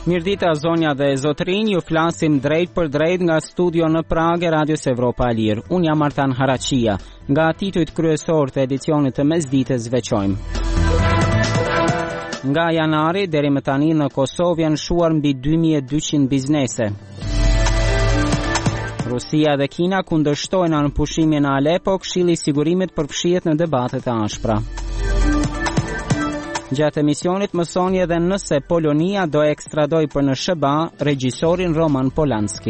Mirdita zonja dhe zotërinj, ju flasim drejt për drejt nga studio në Pragë, Radios Evropa e Lirë. Unë jam Artan Harachia. Nga titujt kryesor të edicionit të mesdites veçojmë. Nga janari deri më tani në Kosovë janë shuar mbi 2200 biznese. Rusia dhe Kina kundërshtojnë anë pushimin në Alepo, Këshilli i Sigurimit përfshihet në debatet e ashpra. Gjatë emisionit mësoni edhe nëse Polonia do ekstradoj për në SBA regjisorin Roman Polanski.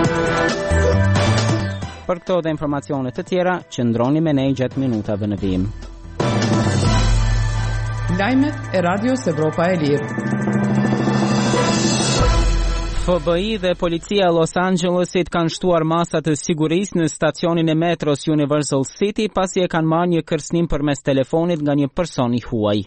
Për këto dhe informacionet të tjera, qëndroni me ne gjatë minutave në vijim. Lajmet e Radios Evropa e Lirë. FBI dhe policia e Los Angelesit kanë shtuar masa të sigurisë në stacionin e metros Universal City pasi e kanë marrë një kërcënim përmes telefonit nga një person i huaj.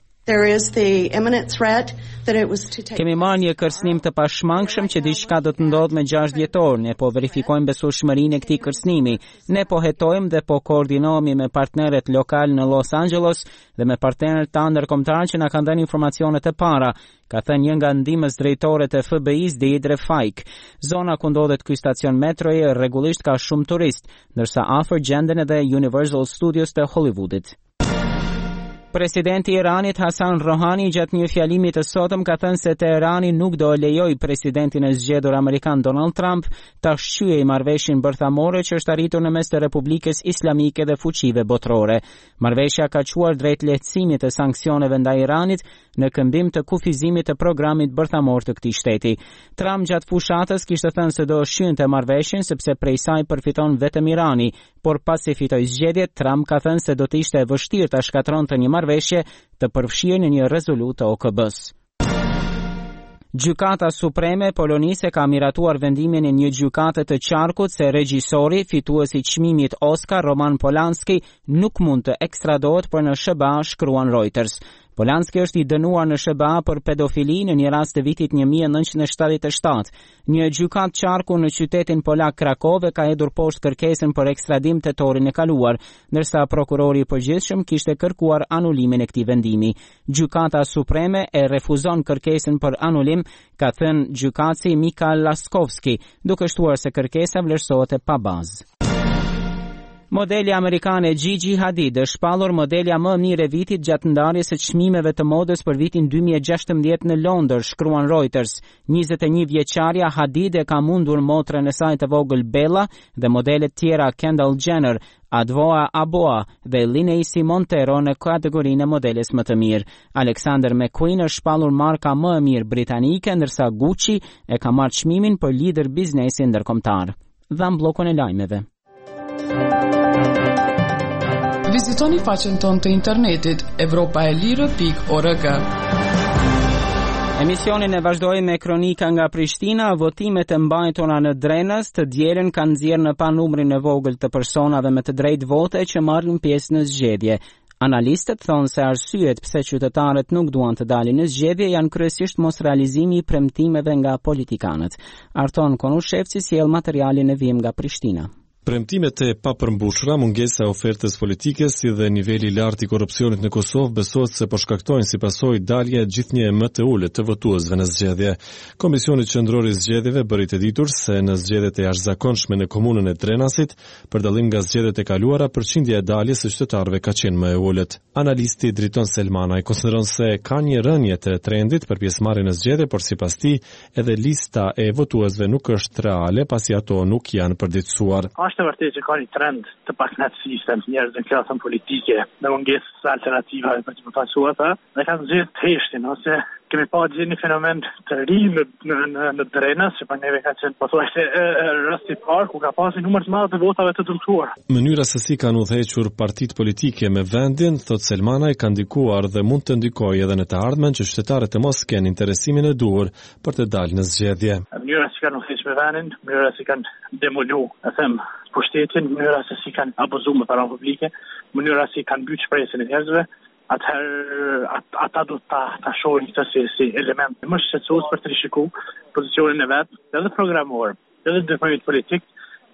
Kemi marrë një kërcënim të pashmangshëm që diçka do të ndodhë me 6 dhjetor. Ne po verifikojmë besueshmërinë e këtij kërcënimi. Ne po hetojmë dhe po koordinohemi me partnerët lokal në Los Angeles dhe me partnerët tanë ndërkombëtar që na kanë dhënë informacionet e para, ka thënë një nga ndihmës drejtore të FBI-s Deidre Fike. Zona ku ndodhet ky stacion metroje rregullisht ka shumë turist, ndërsa afër gjenden edhe Universal Studios të Hollywoodit. Presidenti i Iranit Hasan Rouhani gjatë një fjalimi të sotëm ka thënë se Teherani nuk do lejojë presidentin e zgjedhur amerikan Donald Trump ta shqyejë marrëveshjen bërthamore që është arritur në mes të Republikës Islamike dhe fuqive botërore. Marrëveshja ka quar drejt lehtësimit të sanksioneve ndaj Iranit në këmbim të kufizimit të programit bërthamor të këtij shteti. Trump gjatë fushatës kishte thënë se do shqynte marrëveshjen sepse prej saj përfiton vetëm Irani, por pasi fitoi zgjedhjet, Trump ka thënë se do të ishte e vështirë ta shkatronte një marrëveshje të përfshirë në një rezolutë të OKB-s. Gjykata Supreme Polonisë ka miratuar vendimin e një gjykate të qarkut se regjisori fituesi çmimit Oscar Roman Polanski nuk mund të ekstradohet për në SBA, shkruan Reuters. Polanski është i dënuar në SBA për pedofili në një rast të vitit 1977. Një gjykatë qarku në qytetin polak Krakov ka hedhur poshtë kërkesën për ekstradim tetorin e kaluar, ndërsa prokurori i përgjithshëm kishte kërkuar anulimin e këtij vendimi. Gjykata Supreme e refuzon kërkesën për anulim, ka thënë gjykatësi Mikael Laskovski, duke shtuar se kërkesa vlerësohet e pabazë. Modeli amerikane Gigi Hadid është shpallur modelja më mirë e vitit gjatë ndarjes së çmimeve të modës për vitin 2016 në Londër, shkruan Reuters. 21 vjeçaria Hadid e ka mundur motrën e saj të vogël Bella dhe modelet tjera Kendall Jenner, Adwoa Aboa dhe Lindsay Montero në kategorinë e modeles më të mirë. Alexander McQueen është shpallur marka më e mirë britanike, ndërsa Gucci e ka marrë çmimin për lider biznesi ndërkombëtar. Dham bllokun e lajmeve. Vizitoni faqen tonë të internetit europaelire.org. Emisionin e vazhdoi me kronika nga Prishtina. Votimet e mbajtura në Drenës të dielën kanë nxjerrë në panumrin e vogël të personave me të drejtë vote që marrin pjesë në zgjedhje. Analistët thonë se arsyet pse qytetarët nuk duan të dalin në zgjedhje janë kryesisht mos realizimi i premtimeve nga politikanët. Arton Konushevci sjell materialin e vijim nga Prishtina. Premtimet e papërmbushura, mungesa e ofertës politike si dhe niveli i lartë i korrupsionit në Kosovë besohet se po shkaktojnë si pasojë dalje gjithnjë më të ulët të votuesve në zgjedhje. Komisioni qendror i zgjedhjeve bëri të ditur se në zgjedhjet e jashtëzakonshme në komunën e Drenasit, për dallim nga zgjedhjet e kaluara, përqindja e daljes së qytetarëve ka qenë më e ulët. Analisti Driton Selmanaj konsideron se ka një rënje të trendit për pjesëmarrjen në zgjedhje, por sipas tij edhe lista e votuesve nuk është reale pasi ato nuk janë përditësuar. Është vërtet që ka një trend të pakënaqësisë të njerëzve në klasën politike, në mungesë së alternativave për të përfaqësuar ata, dhe kanë zgjedhur të heshtin ose kemi pa një fenomen të ri në Drenas, që për neve ka qenë pothuajse rasti i parë ku ka pasur numër të madh të votave të dëmtuar. Mënyra se si kanë udhëhequr partitë politike me vendin, thot Selmanaj, ka ndikuar dhe mund të ndikojë edhe në të ardhmen që qytetarët të mos kenë interesimin e duhur për të dalë në zgjedhje. Mënyra se kanë udhëhequr me vendin, mënyra se kanë demolu, pushtetin, mënyra se si kanë abuzuar me para publike, mënyra se si kanë mbyt shpresën e njerëzve. Ata do ta shohin këtë si element më shqetësues për të rishikuar pozicionin e vet, edhe programor, edhe ndërmjet politik,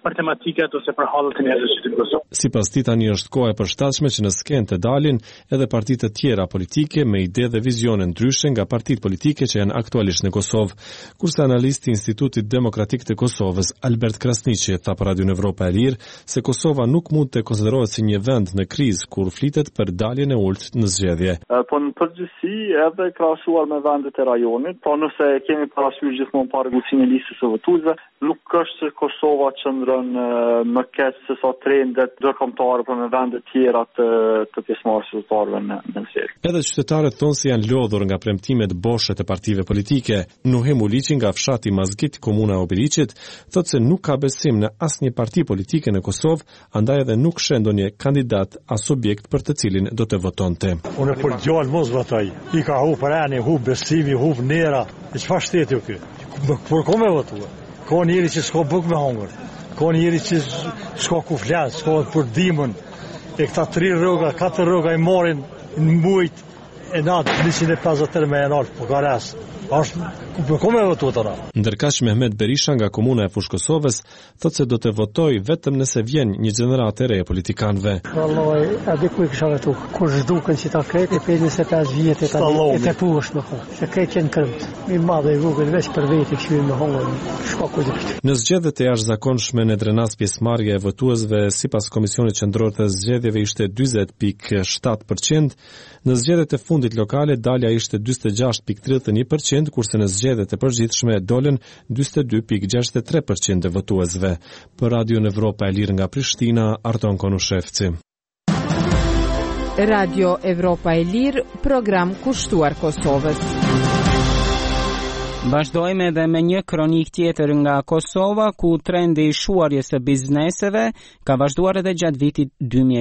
për tematikat ose për hallet e njerëzve të Kosovës. Sipas tij tani është koha e përshtatshme që në skenë të dalin edhe partitë të tjera politike me ide dhe vizione ndryshe nga partitë politike që janë aktualisht në Kosovë, kurse analisti i Institutit Demokratik të Kosovës Albert Krasniqi tha për Radio Evropa e Lirë se Kosova nuk mund të konsiderohet si një vend në krizë kur flitet për daljen e ulët në zgjedhje. Po në përgjithësi edhe krahasuar me vendet e rajonit, po nëse kemi parasysh gjithmonë paragjykimin e listës së votuesve, nuk është se Kosova qëndron më keq se sa trendet ndërkombëtare për me vende tjera të pjesëmarrësve votarëve në zgjedhje. Edhe qytetarët thonë se janë lodhur nga premtimet boshe të partive politike. Nuhem Uliçi nga fshati Mazgit, komuna e Obiliqit, thotë se nuk ka besim në asnjë parti politike në Kosovë, andaj edhe nuk sheh ndonjë kandidat as objekt për të cilin do të votonte. Unë për gjallë mos votoj. I ka hu prani, hu besimi, hu nera. E çfarë shteti ky? Por komë votua? Ka njëri që s'ka buk me hongër. Ka njëri që s'ka ku flas, s'ka për dimën. E këta 3 rroga, 4 rroga i marrin në mujt e natë 150 me enalt, po ka ras. Është komë votuar ata. Ndërkaq Mehmet Berisha nga komuna e Fushë Kosovës thotë se do të votojë vetëm nëse vjen një gjeneratë e re e politikanëve. Vallai, a di ku kisha vetu? Kur zhdukën që ta kretë për 25 vjet e të pushtë më thonë. Se kretë në këmbë. Mi madhe i vogël veç për vetë që më hongën. Shko ku di. Në zgjedhjet e jashtëzakonshme në Drenas pjesëmarrja e votuesve sipas Komisionit Qendror të Zgjedhjeve ishte 40.7%, në zgjedhjet e fundit lokale dalja ishte 46.31%, kurse në zgjedhjet e përgjithshme dolën 42.63% e votuesve. Për Radio Evropa e Lirë nga Prishtina, Arton Konushevci. Radio Evropa e Lirë, program kushtuar Kosovës. Vazhdojmë edhe me një kronik tjetër nga Kosova, ku trendi i shuarjes së bizneseve ka vazhduar edhe gjatë vitit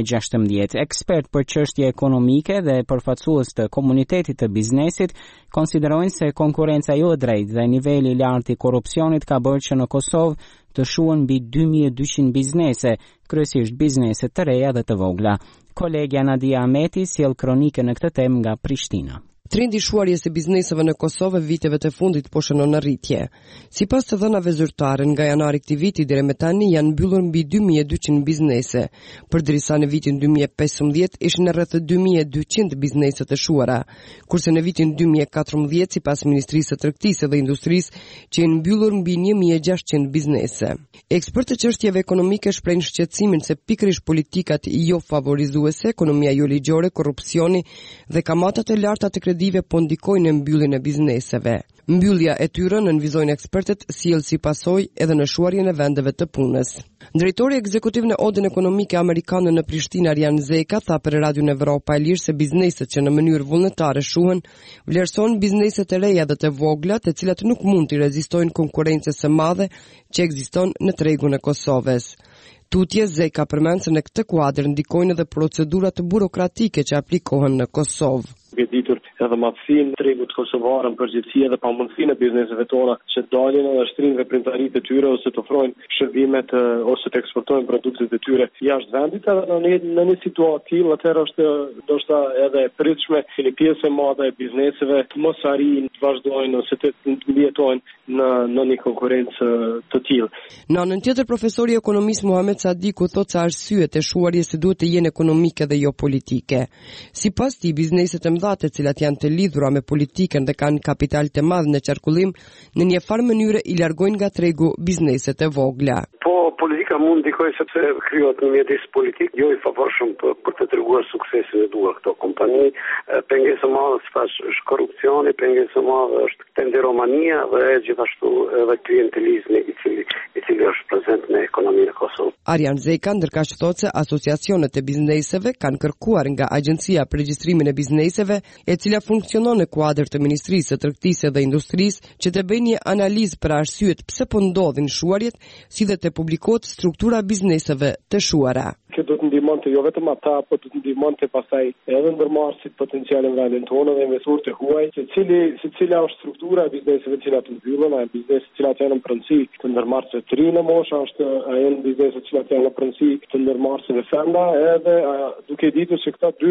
2016. Ekspert për çështje ekonomike dhe përfaqësues të komunitetit të biznesit konsiderojnë se konkurenca jo e drejtë dhe niveli i lartë i korrupsionit ka bërë që në Kosovë të shuhen mbi 2200 biznese, kryesisht biznese të reja dhe të vogla. Kolegja Nadia Ahmeti sjell kronikën në këtë temë nga Prishtina. Trendi i shuarjes së bizneseve në Kosovë viteve të fundit po shënon në rritje. Sipas të dhënave zyrtare, nga janari këtij viti deri më tani janë mbyllur mbi 2200 biznese, përderisa në vitin 2015 ishin rreth 2200 biznese të shuara, kurse në vitin 2014 sipas Ministrisë së Tregtisë dhe Industrisë që janë mbyllur mbi 1600 biznese. Ekspertë të çështjeve ekonomike shprehin shqetësimin se pikërisht politikat jo favorizuese, ekonomia jo ligjore, korrupsioni dhe kamatat e larta të kredive po ndikojnë në mbylljen e bizneseve. Mbyllja e tyre, nënvizojnë ekspertët, sjell si pasojë edhe në shuarjen e vendeve të punës. Drejtori ekzekutiv në Odën Ekonomike Amerikane në Prishtinë, Arjan Zeka, tha për Radio Evropa e Lirë se bizneset që në mënyrë vullnetare shuhen vlerësojnë bizneset e reja dhe të vogla, të cilat nuk mund të rezistojnë konkurrencës së madhe që ekziston në tregun e Kosovës. Tutje Zeka përmend se në këtë kuadër ndikojnë edhe procedurat burokratike që aplikohen në Kosovë. Ditur edhe matësinë tregut kosovar në përgjithësi edhe pamundësinë e bizneseve tona që dalin edhe shtrinë veprimtaritë e tyre ose të ofrojnë shërbimet ose të eksportojnë produktet e tyre jashtë vendit, edhe në një situatë tillë atëherë është ndoshta edhe e pritshme që një pjesë e madhe e bizneseve të mos arrijnë të vazhdojnë ose të mbijetojnë në një konkurrencë të tillë. Në anën tjetër, profesori ekonomist Muhamet Sadiku thotë se arsyet e shuarjes duhet të jenë ekonomike dhe jo politike. Sipas tij, bizneset e mëdha të cilat janë të lidhura me politikën dhe kanë kapital të madh në qarkullim, në një farë mënyrë i largojnë nga tregu bizneset e vogla. Politika mund ndikojë sepse krijohet një mjedis politik jo i favorshëm për të treguar suksesin e duar këto kompani. Pengesa e madhe është korrupsioni, pengesa e madhe është tenderomania dhe gjithashtu edhe klientelizmi i cili është prezent në ekonominë e Kosovës. Arjan Zeka ndërkaq thotë se asociacionet e bizneseve kanë kërkuar nga Agjencia për Regjistrimin e Bizneseve, e cila funksionon në kuadër të Ministrisë së Tregtisë dhe Industrisë, që të bëjnë një analizë për arsyet pse po ndodhin shuarjet, si dhe të publikohet struktura bizneseve të shuara. Që do të ndihmonte jo vetëm ata, por do të ndihmonte pastaj edhe ndërmarrësit potencialin vendin tonë dhe investorët e huaj, se cila është struktura e bizneseve që të mbyllen, a bizneset që janë në pronësi të ndërmarrësve të rinë moshë, është a janë bizneset që janë në pronësi të ndërmarrësve femra, edhe duke ditur se këta dy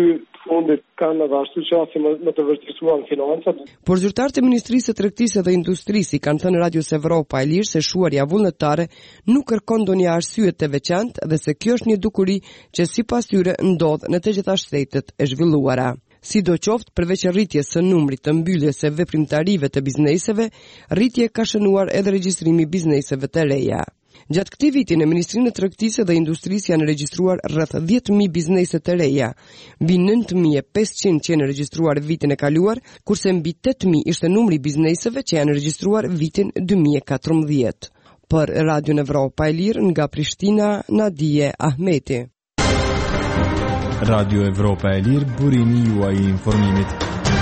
fundit kanë edhe ashtu qasje më të vërtetuar financat. Por zyrtarët e Ministrisë së Tregtisë dhe Industrisë kanë thënë Radios Evropa e Lirë se shuarja vullnetare nuk kërkon ndonjë arsye të veçantë dhe se kjo është një dukuri që sipas tyre ndodh në të gjitha shtetet e zhvilluara. Sidoqoftë, përveç rritjes së numrit të mbylljes së veprimtarive të bizneseve, rritje ka shënuar edhe regjistrimi i bizneseve të reja. Gjatë këtij viti në Ministrinë e Tregtisë dhe Industrisë janë regjistruar rreth 10.000 biznese të reja, mbi 9.500 që janë regjistruar vitin e kaluar, kurse mbi 8.000 ishte numri i bizneseve që janë regjistruar vitin 2014. Për Radio Evropa e Lirë nga Prishtina, Nadije Ahmeti. Radio Evropa e Lirë, burimi juaj i informimit.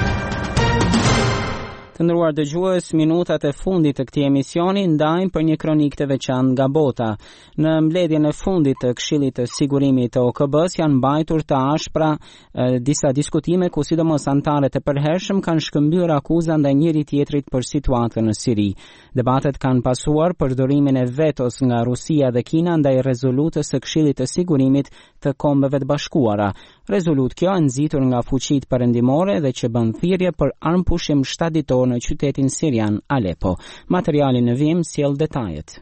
Të nderuar dëgjues, minutat e fundit të këtij emisioni ndajmë për një kronikë të veçantë nga bota. Në mbledhjen e fundit të Këshillit të Sigurimit të OKB-s janë mbajtur të ashpra disa diskutime ku sidomos anëtarët e përhershëm kanë shkëmbyer akuza ndaj njëri tjetrit për situatën në Siri. Debatet kanë pasuar përdorimin e vetos nga Rusia dhe Kina ndaj rezolutës së Këshillit të Sigurimit të Kombeve të Bashkuara. Rezolutë kjo e nxitur nga fuqitë perëndimore dhe që bën thirrje për armpushim shtaditor në qytetin sirian Aleppo. Materiali në vim sjell detajet.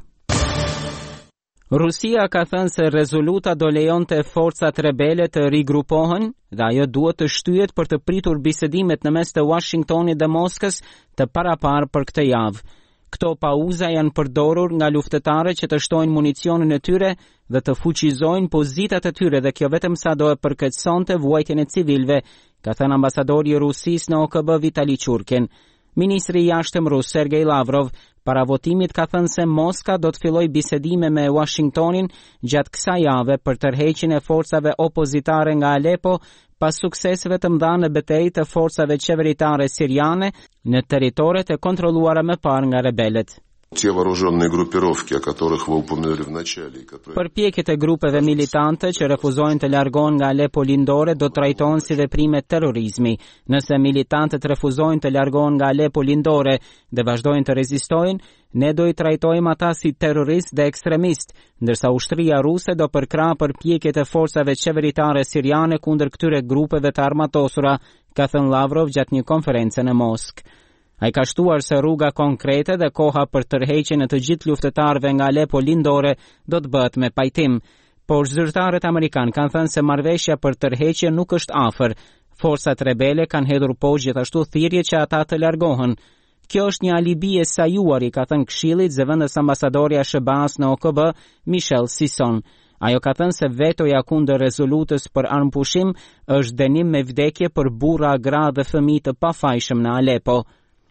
Rusia ka thënë se rezoluta do lejonte forcat rebele të rigrupohen dhe ajo duhet të shtyhet për të pritur bisedimet në mes të Washingtonit dhe Moskës të paraparë për këtë javë. Këto pauza janë përdorur nga luftëtarët që të shtojnë municionin e tyre dhe të fuqizojnë pozitat e tyre dhe kjo vetëm sa do e përkeqësonte vuajtjen e civilëve, ka thënë ambasadori i Rusisë në OKB Vitali Churkin. Ministri i jashtëm rus Sergej Lavrov para votimit ka thënë se Moska do të fillojë bisedime me Washingtonin gjatë kësaj jave për tërheqjen e forcave opozitare nga Aleppo pas sukseseve të mëdha në betejë të forcave qeveritare siriane në territoret e kontrolluara më parë nga rebelët. Përpjekjet e grupeve militante që refuzojnë të largohen nga Aleppo lindore do trajtohen si veprime terrorizmi. Nëse militantët refuzojnë të largohen nga Aleppo lindore dhe vazhdojnë të rezistojnë, ne do i trajtojmë ata si terrorist dhe ekstremist, ndërsa ushtria ruse do përkrah përpjekjet e forcave qeveritare siriane kundër këtyre grupeve të armatosura, ka thënë Lavrov gjatë një konference në Moskë. Ai ka shtuar se rruga konkrete dhe koha për tërheqjen e të gjithë luftëtarëve nga Aleppo lindore do të bëhet me pajtim, por zyrtarët amerikanë kanë thënë se marrëveshja për tërheqje nuk është afër. Forcat rebele kanë hedhur poshtë gjithashtu thirrje që ata të largohen. Kjo është një alibi e sajuari, ka thënë Këshillit zëvendës ambasadorja SBA-s në OKB, Michelle Sisson. Ajo ka thënë se vetoja kundër rezolutës për armpushim është dënim me vdekje për burra, gra dhe fëmijë të pafajshëm në Aleppo.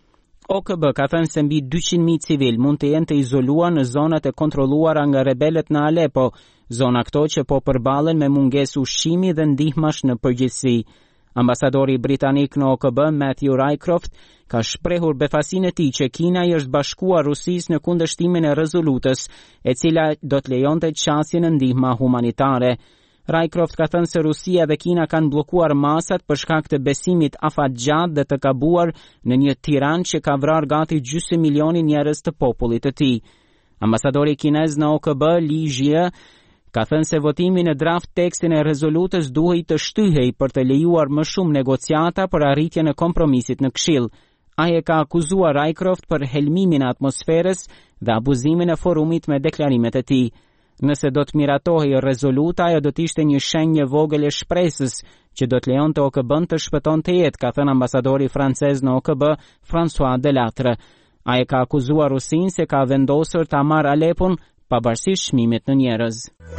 OKB ka thënë se mbi 200.000 civil mund të jenë të izoluar në zonat e kontrolluara nga rebelët në Aleppo, zona këto që po përballen me mungesë ushqimi dhe ndihmash në përgjithësi. Ambasadori britanik në OKB, Matthew Rycroft, ka shprehur befasinë e tij që Kina i është bashkuar Rusisë në kundërshtimin e rezolutës, e cila do të lejonte qasjen e ndihma humanitare. Rycroft ka thënë se Rusia dhe Kina kanë bllokuar masat për shkak të besimit afatgjat dhe të gabuar në një Tiranë që ka vrarë gati 500 milion njerëz të popullit të tij. Ambasadori kinez në OKB, Li Jie, ka thënë se votimi në draft tekstin e rezolutës duhej të shtyhej për të lejuar më shumë negociata për arritjen e kompromisit në Këshill. Ai e ka akuzuar Rycroft për helmimin e atmosferës dhe abuzimin e forumit me deklarimet e tij. Nëse do të miratohej rezoluta, ajo do të ishte një shenjë vogël e shpresës që do të lejonte OKB-n të shpëtonte jetë, ka thënë ambasadori francez në OKB, François Delattre. Ai ka akuzuar Rusinë se ka vendosur ta marrë Aleppon pavarësisht çmimit në njerëz.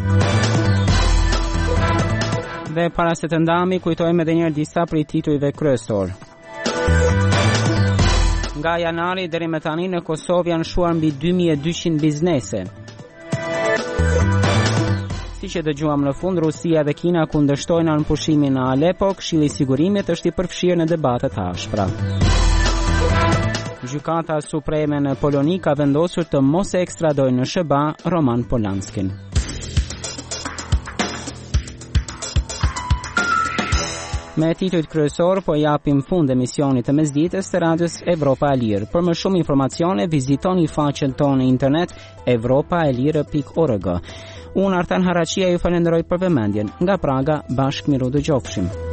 Dhe para se të ndami, kujtojmë edhe një herë disa prej titujve kryesor. Nga janari deri më tani në Kosovë janë shuar mbi 2200 biznese. Si që dëgjuam në fund, Rusia dhe Kina kundërshtojnë armëpushimin në Aleppo, Këshilli i Sigurimit është i përfshirë në debate të ashpra. Gjykata Supreme në Poloni ka vendosur të mos e ekstradojë në SBA Roman Polanskin. Me titujt kryesor po japim fund emisionit të mesditës të radios Evropa e Lirë. Për më shumë informacione, vizitoni faqen tonë në internet evropaelire.org. Unë Artan Haraqia ju falenderoj për vëmendjen. Nga Praga, bashkë miru dëgjofshim.